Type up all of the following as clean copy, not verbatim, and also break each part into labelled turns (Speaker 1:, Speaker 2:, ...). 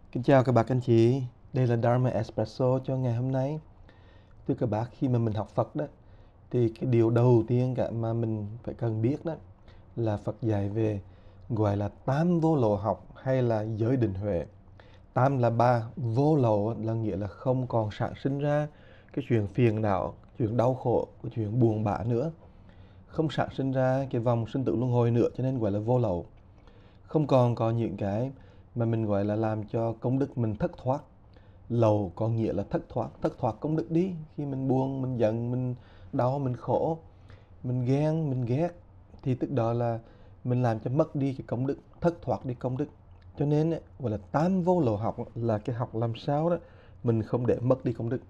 Speaker 1: Kính chào các bác anh chị, đây là Dharma Espresso cho ngày hôm nay. Thưa các bác, khi mà mình học Phật đó, thì cái điều đầu tiên cả mà mình phải cần biết đó là Phật dạy về gọi là tám vô lậu học hay là giới định huệ. Tám là ba, vô lậu là nghĩa là không còn sản sinh ra cái chuyện phiền não, chuyện đau khổ, cái chuyện buồn bã nữa. Không sản sinh ra cái vòng sinh tử luân hồi nữa cho nên gọi là vô lậu. Không còn có những cái mà mình gọi là làm cho công đức mình thất thoát. Lậu có nghĩa là thất thoát công đức đi. Khi mình buồn, mình giận, mình đau, mình khổ, mình ghen, mình ghét thì tức đó là mình làm cho mất đi cái công đức, thất thoát đi công đức. Cho nên gọi là tám vô lậu học là cái học làm sao đó mình không để mất đi công đức.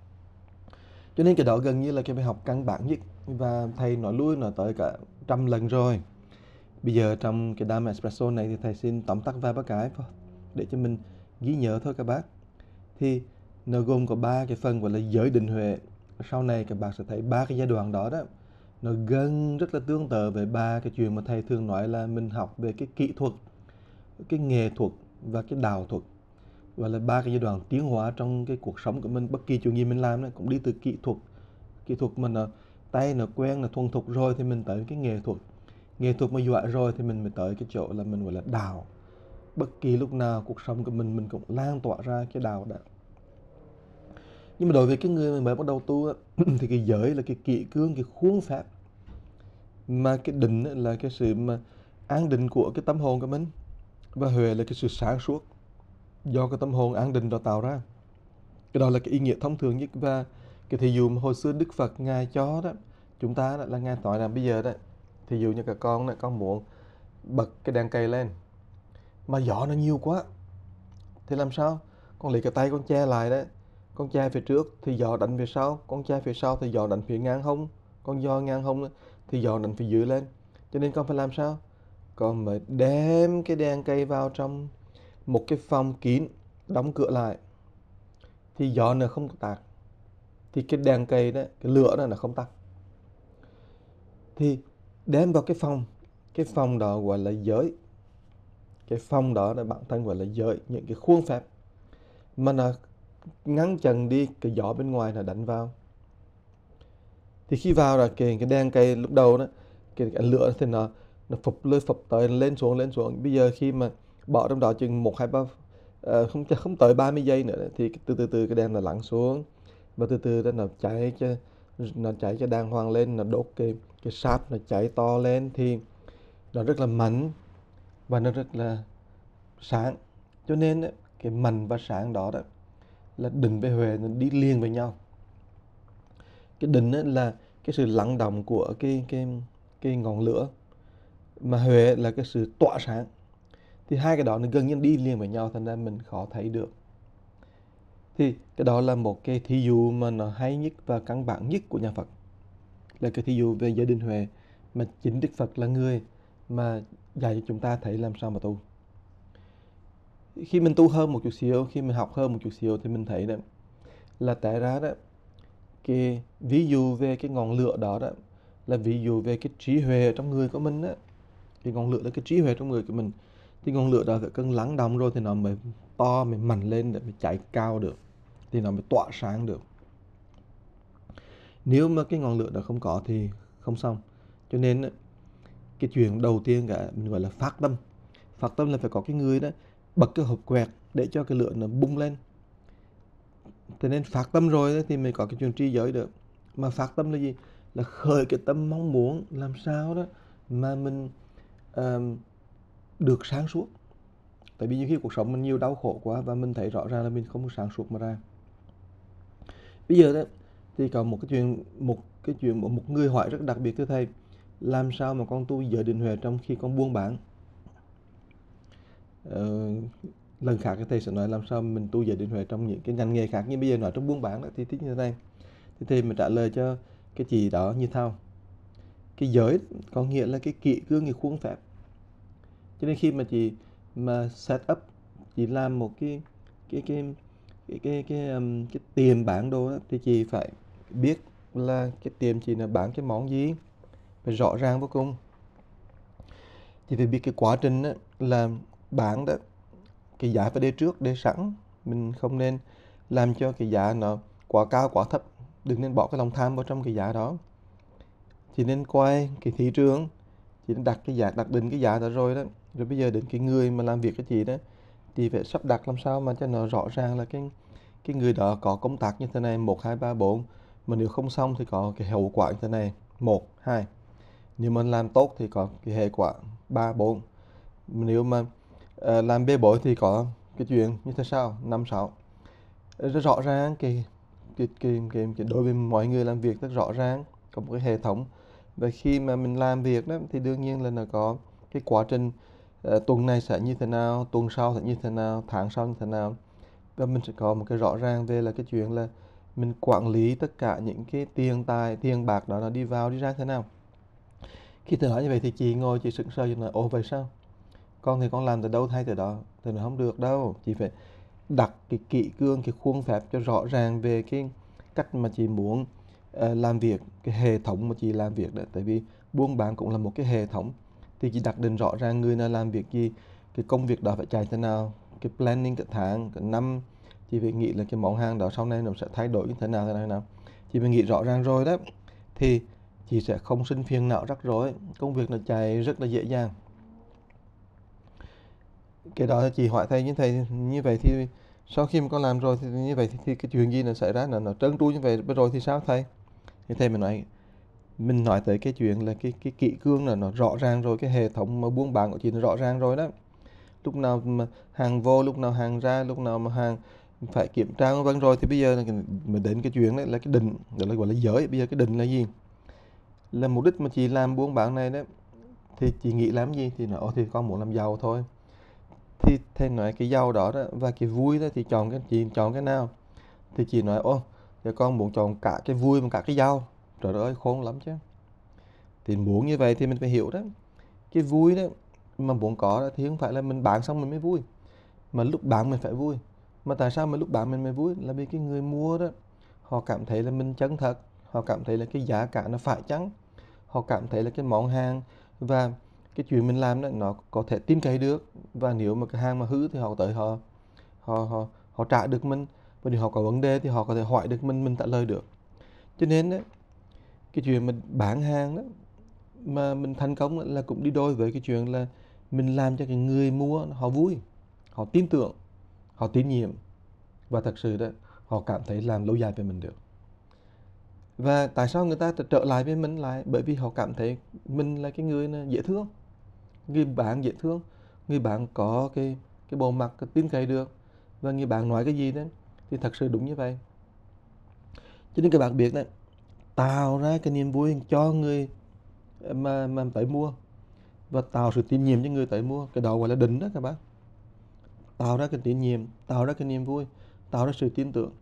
Speaker 1: Cho nên cái đó gần như là cái bài học căn bản nhất, và thầy nói lui nói tới cả 100 lần rồi. Bây giờ trong cái Dharma Espresso này thì thầy xin tóm tắt vài ba cái để cho mình ghi nhớ thôi các bác. Thì nó gồm có ba cái phần gọi là giới định huệ. Sau này các bạn sẽ thấy ba cái giai đoạn đó đó nó gần rất là tương tự với ba cái chuyện mà thầy thường nói là mình học về cái kỹ thuật, cái nghệ thuật và cái đạo thuật. Gọi là ba cái giai đoạn tiến hóa trong cái cuộc sống của mình. Bất kỳ chuyện gì mình làm cũng đi từ kỹ thuật mà nó tay nó quen, nó thuần thục rồi thì mình tới cái nghệ thuật mà giỏi rồi thì mình mới tới cái chỗ là mình gọi là đạo. Bất kỳ lúc nào cuộc sống của mình cũng lan tỏa ra cái đạo đó. Nhưng mà đối với cái người mới bắt đầu tu thì cái giới là cái kỷ cương, cái khuôn phép, mà cái định là cái sự mà an định của cái tâm hồn của mình, và huệ là cái sự sáng suốt do cái tâm hồn an định đó tạo ra. Cái đó là cái ý nghĩa thông thường nhất. Và cái thí dụ mà hồi xưa Đức Phật ngài cho đó chúng ta đó là ngài nói là bây giờ đó, thí dụ như các con đó, con muốn bật cái đèn cây lên mà gió nó nhiều quá thì làm sao? Con lấy cái tay con che lại đấy, con che phía trước thì gió đánh phía sau, con che phía sau thì gió đánh phía ngang hông, con gió ngang hông thì gió đánh phía dưới lên. Cho nên con phải làm sao? Con phải đem cái đèn cây vào trong một cái phòng kín, đóng cửa lại thì gió nó không tạt, thì cái đèn cây đó, cái lửa đó nó không tắt. Thì đem vào cái phòng đó gọi là giới. Cái phòng đó là bản thân gọi là giới, những cái khuôn phép mà nó ngăn chặn đi cái gió bên ngoài nó đánh vào. Thì khi vào là cái đèn cây lúc đầu đó, cái lửa thì nó phụp lên phụp tới, lên xuống lên xuống. Bây giờ khi mà bỏ trong đó chừng một hai ba không tới 30 giây nữa thì từ từ cái đèn nó lắng xuống, và từ từ đó nó cháy cho đàng hoàng lên, nó đốt cái sáp, nó cháy to lên thì nó rất là mạnh và nó rất là sáng. Cho nên cái mạnh và sáng đó đó là định với huệ nó đi liền với nhau. Cái định là cái sự lắng động của cái ngọn lửa, mà huệ là cái sự tỏa sáng. Thì hai cái đó nó gần như đi liền với nhau, thành ra mình khó thấy được. Thì cái đó là một cái thí dụ mà nó hay nhất và căn bản nhất của nhà Phật, là cái thí dụ về giới định huệ mà chính Đức Phật là người mà dạy cho chúng ta thấy làm sao mà tu. Khi mình tu hơn một chút xíu, khi mình học hơn một chút xíu thì mình thấy đó là tại ra đó, cái ví dụ về cái ngọn lửa đó đó là ví dụ về cái trí huệ trong người của mình đó. Cái ngọn lửa là cái trí huệ trong người của mình. Thì ngọn lửa đó phải cần lắng động rồi thì nó mới to, mới mạnh lên để mới cháy cao được, thì nó mới tỏa sáng được. Nếu mà cái ngọn lửa đó không có thì không xong. Cho nên cái chuyện đầu tiên cả mình gọi là phát tâm. Phát tâm là phải có cái người đó bật cái hộp quẹt để cho cái lửa nó bung lên. Thế nên phát tâm rồi thì mới có cái chuyện tri giới được. Mà phát tâm là gì? Là khởi cái tâm mong muốn làm sao đó mà mình được sáng suốt. Tại vì nhiều khi cuộc sống mình nhiều đau khổ quá và mình thấy rõ ràng là mình không sáng suốt mà ra. Bây giờ đó thì có một cái chuyện một người hỏi rất đặc biệt thưa thầy, làm sao mà con tu giới định huệ trong khi con buôn bán? Lần khác thầy sẽ nói làm sao mình tu giới định huệ trong những cái ngành nghề khác, nhưng bây giờ nói trong buôn bán đó thì thích như thế này. Thì thầy mới trả lời cho cái chị đó như thau. Cái giới có nghĩa là cái kỷ cương, cái khuôn phép. Cho nên khi mà chị mà set up, chị làm một cái tiệm bán đồ đó, thì chị phải biết là cái tiệm chị là bán cái món gì, phải rõ ràng vô cùng. Chị phải biết cái quá trình đó, là bán đó cái giá phải đề sẵn. Mình không nên làm cho cái giá nó quá cao quá thấp, đừng nên bỏ cái lòng tham vào trong cái giá đó. Chỉ nên coi cái thị trường, chỉ nên đặt định cái giá đó rồi đó, rồi bây giờ đến cái người mà làm việc cho chị đó thì phải sắp đặt làm sao mà cho nó rõ ràng là cái người đó có công tác như thế này, một 2 3 4, mà nếu không xong thì có cái hậu quả như thế này, một 2, nếu mà làm tốt thì có cái hệ quả 3 4, nếu mà làm bê bối thì có cái chuyện như thế sao 5 6. Rất rõ ràng cái đối với mọi người làm việc rất rõ ràng, có một cái hệ thống. Và khi mà mình làm việc đó thì đương nhiên là nó có cái quá trình, tuần này sẽ như thế nào, tuần sau sẽ như thế nào, tháng sau như thế nào, và mình sẽ có một cái rõ ràng về là cái chuyện là mình quản lý tất cả những cái tiền bạc đó nó đi vào đi ra thế nào. Khi tôi nói như vậy thì chị ngồi chị sững sờ, chị nói ồ vậy sao, con thì con làm từ đâu thay từ đó, thì nó không được đâu. Chị phải đặt cái kỷ cương, cái khuôn phép cho rõ ràng về cái cách mà chị muốn làm việc, cái hệ thống mà chị làm việc đó. Tại vì buôn bán cũng là một cái hệ thống, thì chị đặt định rõ ràng người nào làm việc gì, cái công việc đó phải chạy thế nào, cái planning cả tháng cả năm. Chị phải nghĩ là cái món hàng đó sau này nó sẽ thay đổi như thế nào thế nào. Chị phải nghĩ rõ ràng rồi đó thì chị sẽ không sinh phiền não rắc rối, công việc nó chạy rất là dễ dàng. Cái đó là chị hỏi thầy như vậy thì sau khi mà con làm rồi thì như vậy thì cái chuyện gì nó xảy ra, nó trơn tru như vậy rồi thì sao thầy? Thì thầy mình nói tới cái chuyện là cái kỷ cương là nó rõ ràng rồi, cái hệ thống mà buôn bán của chị nó rõ ràng rồi đó. Lúc nào mà hàng vô, lúc nào hàng ra, lúc nào mà hàng phải kiểm tra vân rồi, thì bây giờ mình đến cái chuyện đấy là cái định, đó là gọi là giới. Bây giờ cái định là gì, là mục đích mà chị làm buôn bán này đó, thì chị nghĩ làm gì thì nó thì con muốn làm giàu thôi. Thì thầy nói cái giàu đó đó và cái vui đó thì chị chọn cái nào? Thì chị nói ô, giờ con muốn chọn cả cái vui và cả cái giàu. Trời ơi khôn lắm chứ. Thì muốn như vậy thì mình phải hiểu đó, cái vui đó mà muốn có đó, thì không phải là mình bán xong mình mới vui, mà lúc bán mình phải vui. Mà tại sao mà lúc bán mình mới vui? Là vì cái người mua đó, họ cảm thấy là mình chân thật, họ cảm thấy là cái giá cả nó phải chăng, họ cảm thấy là cái món hàng và cái chuyện mình làm đó nó có thể tin cậy được. Và nếu mà cái hàng mà hư thì họ tới họ trả được mình, và nếu họ có vấn đề thì họ có thể hỏi được mình trả lời được. Cho nên đó, cái chuyện mình bán hàng đó mà mình thành công là cũng đi đôi với cái chuyện là mình làm cho cái người mua họ vui, họ tin tưởng, họ tín nhiệm, và thật sự đó họ cảm thấy làm lâu dài với mình được. Và tại sao người ta trở lại với mình lại? Bởi vì họ cảm thấy mình là cái người dễ thương, người bạn dễ thương, người bạn có cái bộ mặt tin cậy được, và người bạn nói cái gì đó thì thật sự đúng như vậy. Cho nên các bạn biết đấy, tạo ra cái niềm vui cho người mà tới mua, và tạo sự tín nhiệm cho người tới mua, cái đó gọi là định đó các bạn. Tạo ra cái tín nhiệm, tạo ra cái niềm vui, tạo ra sự tin tưởng.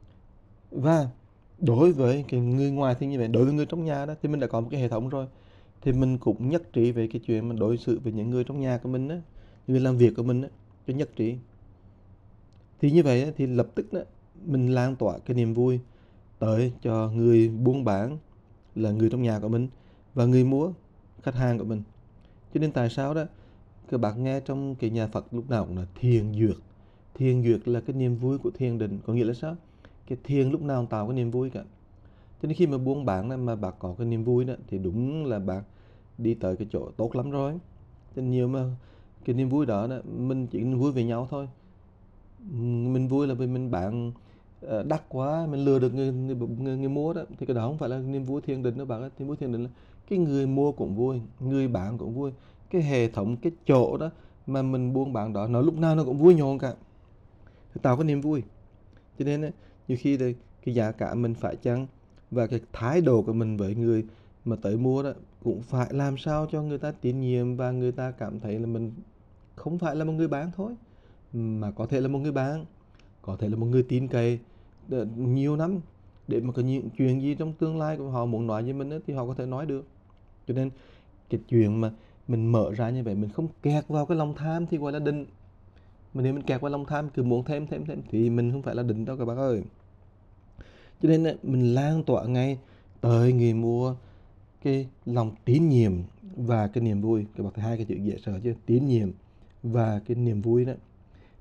Speaker 1: Và đối với cái người ngoài thì như vậy, đối với người trong nhà đó thì mình đã có một cái hệ thống rồi, thì mình cũng nhất trí về cái chuyện mình đối xử với những người trong nhà của mình á, người làm việc của mình á, cho nhất trí. Thì như vậy á, thì lập tức đó mình lan tỏa cái niềm vui tới cho người buôn bán là người trong nhà của mình, và người mua, khách hàng của mình. Cho nên tại sao đó các bạn nghe trong cái nhà Phật lúc nào cũng là thiền duyệt. Thiền duyệt là cái niềm vui của thiền định, có nghĩa là sao? Cái thiền lúc nào cũng tạo cái niềm vui cả. Cho nên khi mà buôn bán mà bạn có cái niềm vui đó thì đúng là bạn đi tới cái chỗ tốt lắm rồi. Cho nên nhiều mà cái niềm vui đó, mình chỉ vui với nhau thôi. Mình vui là vì mình bán đắt quá, mình lừa được người mua đó, thì cái đó không phải là niềm vui thiền định đâu bạn ơi. Niềm vui thiền định là cái người mua cũng vui, người bán cũng vui, cái hệ thống, cái chỗ đó mà mình buôn bán đó nó lúc nào nó cũng vui nhộn cả, thì tạo cái niềm vui. Cho nên á, nhiều khi thì cái giá cả mình phải chăng, và cái thái độ của mình với người mà tới mua đó cũng phải làm sao cho người ta tín nhiệm, và người ta cảm thấy là mình không phải là một người bán thôi, mà có thể là một người bán, có thể là một người tin cậy nhiều năm, để mà có những chuyện gì trong tương lai của họ muốn nói với mình thì họ có thể nói được. Cho nên cái chuyện mà mình mở ra như vậy, mình không kẹt vào cái lòng tham thì gọi là định. Mà nếu mình kẹt vào lòng tham cứ muốn thêm thì mình không phải là định đâu các bạn ơi. Cho nên mình lan tỏa ngay tới người mua cái lòng tín nhiệm và cái niềm vui. Các bạn thấy hai cái chữ dễ sợ chứ, tín nhiệm và cái niềm vui đó.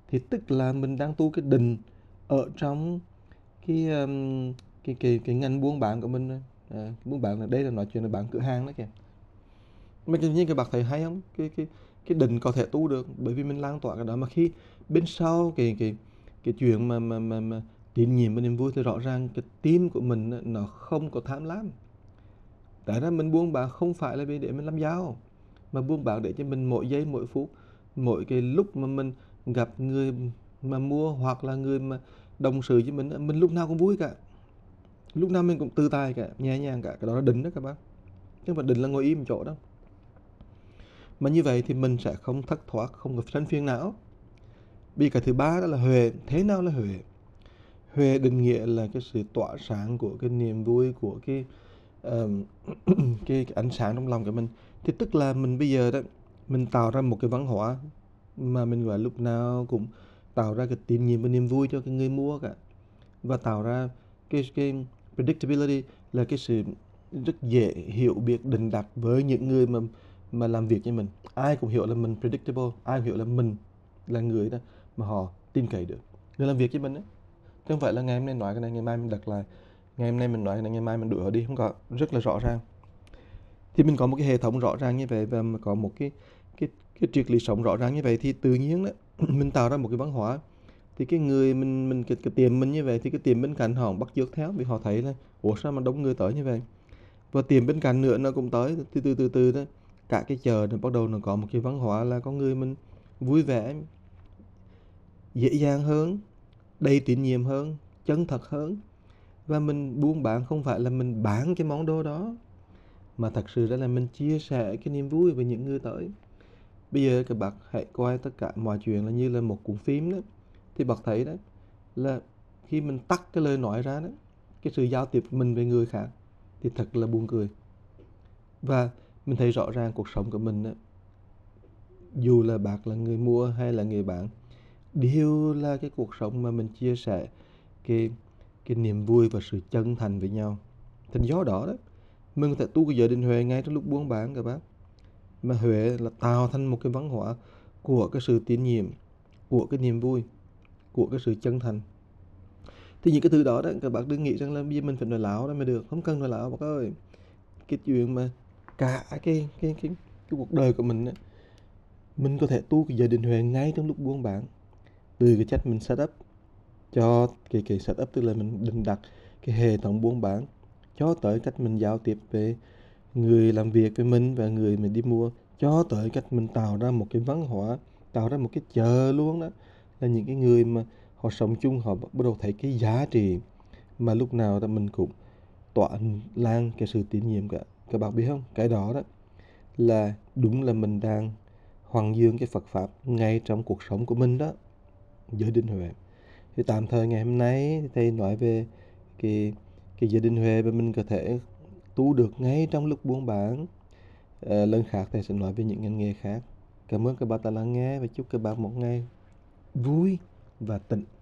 Speaker 1: thì tức là mình đang tu cái định ở trong cái cái ngành buôn bán của mình. Buôn bán là đây là nói chuyện là bán cửa hàng đó kìa. Mà tự nhiên các bạn thấy hay không? Cái định có thể tu được bởi vì mình lan tỏa cái đó, mà khi bên sau cái chuyện mà tín nhiệm và niềm vui thì rõ ràng cái tim của mình á, nó không có tham lam. Tại ra mình buôn bán không phải là vì để mình làm giàu, mà buôn bán để cho mình mỗi giây mỗi phút, mỗi cái lúc mà mình gặp người mà mua hoặc là người mà đồng sự với mình lúc nào cũng vui cả, lúc nào mình cũng tự tại cả, nhẹ nhàng cả. Cái đó là định đó các bác, chứ không phải định là ngồi im một chỗ đâu. Mà như vậy thì mình sẽ không thất thoát, không có sanh phiền não. Vì cái thứ ba đó là huệ. Thế nào là huệ? Huệ định nghĩa là cái sự tỏa sáng của cái niềm vui, của ờm, cái ánh sáng trong lòng của mình. Thì tức là mình bây giờ đó, mình tạo ra một cái văn hóa mà mình gọi lúc nào cũng tạo ra cái tín nhiệm và niềm vui cho cái người mua cả, và tạo ra cái predictability là cái sự rất dễ hiểu biết định đặt với những người mà làm việc với mình. Ai cũng hiểu là mình predictable, ai cũng hiểu là mình là người đó mà họ tin cậy được, người làm việc với mình đó. Chứ không phải là ngày hôm nay nói cái này ngày mai mình đặt lại, ngày hôm nay mình nói cái này ngày mai mình đuổi họ đi, không có. Rất là rõ ràng. Thì mình có một cái hệ thống rõ ràng như vậy và có một cái triết lý sống rõ ràng như vậy thì tự nhiên đó mình tạo ra một cái văn hóa. Thì cái người mình cái tiệm mình như vậy thì cái tiệm bên cạnh họ bắt chước theo, vì họ thấy là ủa sao mà đông người tới như vậy, và tiệm bên cạnh nữa nó cũng tới. Từ từ đó cả cái chợ nó bắt đầu nó có một cái văn hóa là con người mình vui vẻ, dễ dàng hơn, đầy tín nhiệm hơn, chân thật hơn. Và mình buôn bán không phải là mình bán cái món đồ đó, mà thật sự ra là mình chia sẻ cái niềm vui với những người tới. Bây giờ các bạn hãy coi tất cả mọi chuyện là như là một cuốn phim đó. Thì bạn thấy đó là khi mình tắt cái lời nói ra đó, cái sự giao tiếp của mình với người khác thì thật là buồn cười. Và mình thấy rõ ràng cuộc sống của mình đó, dù là bạn là người mua hay là người bán, đều là cái cuộc sống mà mình chia sẻ cái cái niềm vui và sự chân thành với nhau. Thành do đó đó, mình có thể tu cái giới định huệ ngay trong lúc buôn bán các bác. Mà huệ là tạo thành một cái văn hóa của cái sự tín nhiệm, của cái niềm vui, của cái sự chân thành. Thì những cái thứ đó đó các bác đừng nghĩ rằng là bây giờ mình phải nói láo đó mới được, không cần nói láo bác ơi. Cái chuyện mà cả cái cuộc đời của mình á, mình có thể tu cái giới định huệ ngay trong lúc buôn bán. Từ cái cách mình setup cho cái setup, tức là mình định đặt cái hệ thống buôn bán, cho tới cách mình giao tiếp với người làm việc với mình và người mình đi mua, cho tới cách mình tạo ra một cái văn hóa, tạo ra một cái chợ luôn đó. Là những cái người mà họ sống chung, họ bắt đầu thấy cái giá trị mà lúc nào đó mình cũng tỏa lan cái sự tín nhiệm cả. Các bạn biết không, cái đó đó là đúng là mình đang hoằng dương cái Phật Pháp ngay trong cuộc sống của mình đó. Giới định huệ. Thì tạm thời ngày hôm nay thầy nói về cái cái giới định huệ và mình có thể tu được ngay trong lúc buôn bán. Lần khác thầy sẽ nói về những ngành nghề khác. Cảm ơn các bạn đã lắng nghe và chúc các bạn một ngày vui và tĩnh.